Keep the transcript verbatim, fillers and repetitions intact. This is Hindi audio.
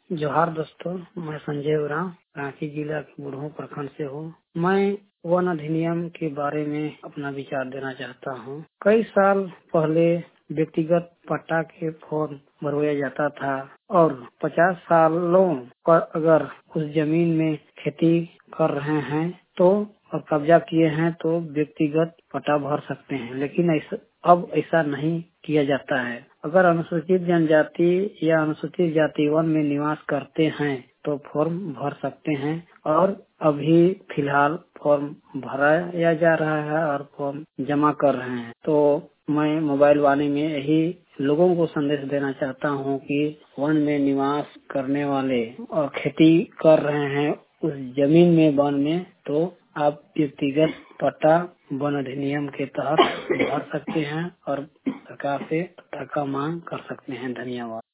जोहार दोस्तों, मैं संजय उरांव रांची जिला के बुढ़ऊ प्रखंड से हूँ। मैं वन अधिनियम के बारे में अपना विचार देना चाहता हूँ। कई साल पहले व्यक्तिगत पट्टा के फॉर्म भरवाया जाता था और पचास सालों पर अगर उस जमीन में खेती कर रहे हैं तो और कब्जा किए हैं तो व्यक्तिगत पट्टा भर सकते हैं, लेकिन ऐसा अब ऐसा नहीं किया जाता है। अगर अनुसूचित जनजाति या अनुसूचित जाति वन में निवास करते हैं तो फॉर्म भर सकते हैं और अभी फिलहाल फॉर्म भराया जा रहा है और फॉर्म जमा कर रहे हैं। तो मैं मोबाइल वाणी में यही लोगों को संदेश देना चाहता हूँ कि वन में निवास करने वाले और खेती कर रहे हैं उस जमीन में वन में, तो आप व्यक्तिगत पट्टा वन अधिनियम के तहत भर सकते हैं और सरकार से पट्टा का मांग कर सकते हैं। धन्यवाद।